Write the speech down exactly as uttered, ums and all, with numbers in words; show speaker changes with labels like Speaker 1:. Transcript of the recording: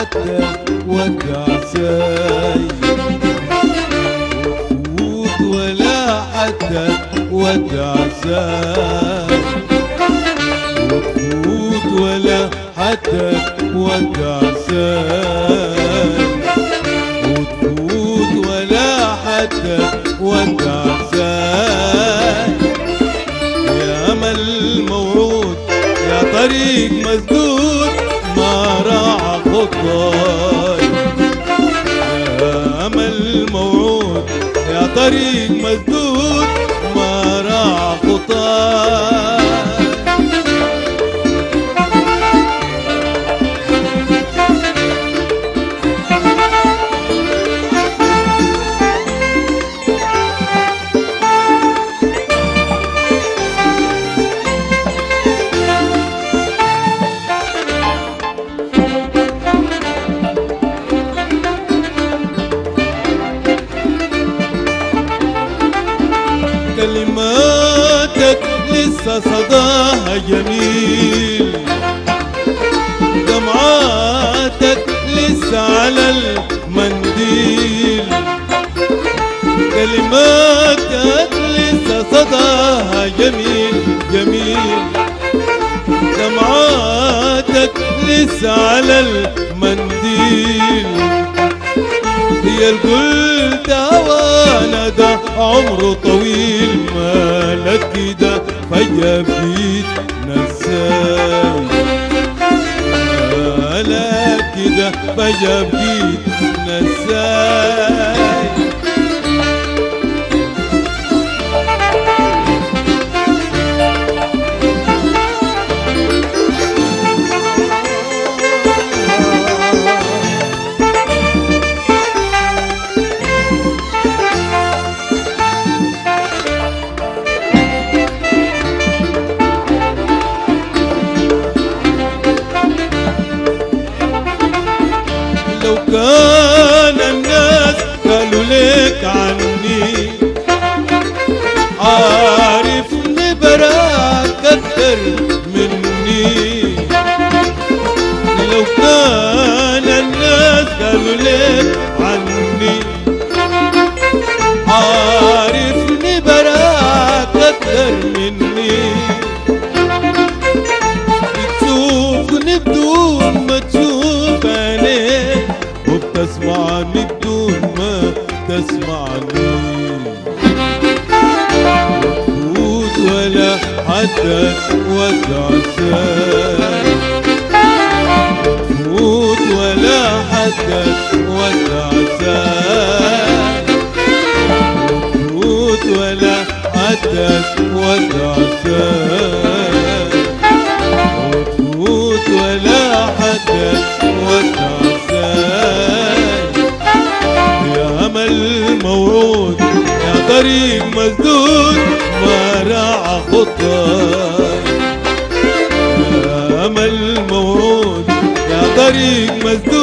Speaker 1: حتى ودع ساي، وفوت ولا حتى ودع ساي، وفوت ولا حتى ودع ساي، وتفوت ولا حتى ودع ساي. يا أمل موعود يا طريق مسدود ما راح خطاي، يا أمل موعود يا طريق مسدود ما راح خطاي. كلماتك لسه صداها جميل، دمعاتك لسه على المنديل، كلماتك لسه صداها جميل جميل، دمعاتك لسه على المنديل. هي القلت وانا ده عمره طويل مالك كده فجأة بقيت نساي، مالك كده فجأة بقيت نساي. لو كان الناس قالوا لك عني عارفني براك أكتر مني، لو كان الناس قالوا لك عني عارفني براك أكتر مني، بتشوفني بدون ما تشوف عينيك وبتسمعني بدون ما تسمعني، وتفوت ولا حتى ودع ساي، وتفوت ولا حتى ودع ساي، وتفوت ولا حتى ودع ساي، وتفوت ولا حتى ودع ساي. يا أمل موعود يا طريق مسدود ما راح خطاي، يا أمل موعود يا طريق مسدود